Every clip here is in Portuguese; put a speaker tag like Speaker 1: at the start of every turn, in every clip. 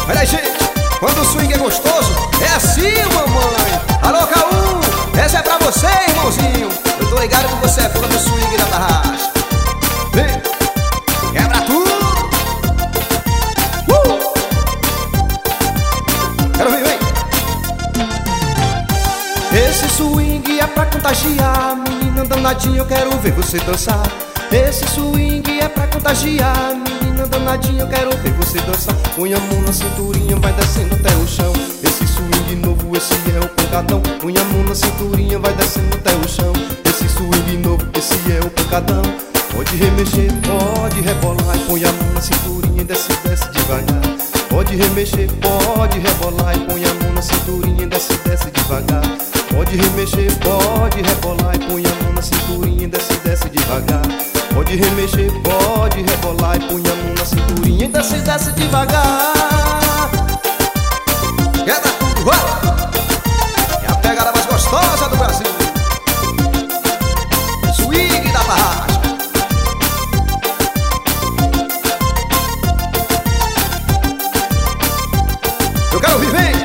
Speaker 1: Olha aí, gente, quando o swing é gostoso, é assim, mamãe. Alô, Caú, essa é pra você, irmãozinho. Eu tô ligado que você é fã do swing da Tarrasca. Vem, quebra tudo. Quero ver, vem. Esse swing é pra contagiar, menina danadinha, eu quero ver você dançar. Esse swing é pra contagiar, menina danadinha, eu quero ver você dançar. Põe a mão na cinturinha, vai descendo até o chão. Esse swing novo, esse é o pancadão. Põe a mão na cinturinha, vai descendo até o chão. Esse swing novo, esse é o pancadão. Pode remexer, pode rebolar. E põe a mão na cinturinha e desce, desce devagar. Pode remexer, pode rebolar. E põe a mão na cinturinha e desce, desce devagar. Pode remexer, pode rebolar. E põe a mão na cinturinha e desce, desce devagar. Pode remexer, pode rebolar. E põe a mão na cinturinha e desce, desce devagar. Queda tudo, vai! É a pegada mais gostosa do Brasil. Swing da Tarrasca. Eu quero ouvir, vem!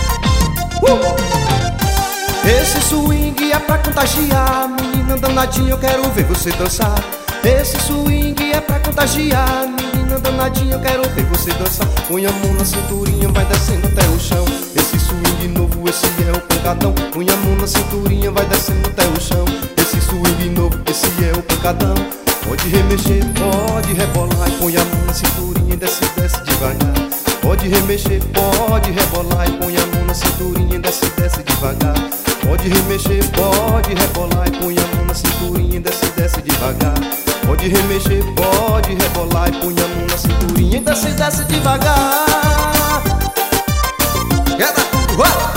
Speaker 1: Esse swing é pra contagiar, menina danadinha, eu quero ver você dançar. Esse swing é pra contagiar, menina danadinha, eu quero ver você dançar. Põe a mão na cinturinha, vai descendo até o chão. Esse swing novo, esse é o pancadão. Põe a mão na cinturinha, vai descendo até o chão. Esse swing novo, esse é o pancadão. Pode remexer, pode rebolar. E põe a mão na cinturinha e desce, desce devagar. Pode remexer, pode rebolar. E põe a mão na cinturinha e desce, desce devagar. Pode remexer, pode rebolar. E põe a mão na cinturinha e desce, desce devagar. Pode remexer, pode rebolar. E põe a mão na cinturinha e desce, desce devagar. Queda tudo, vai!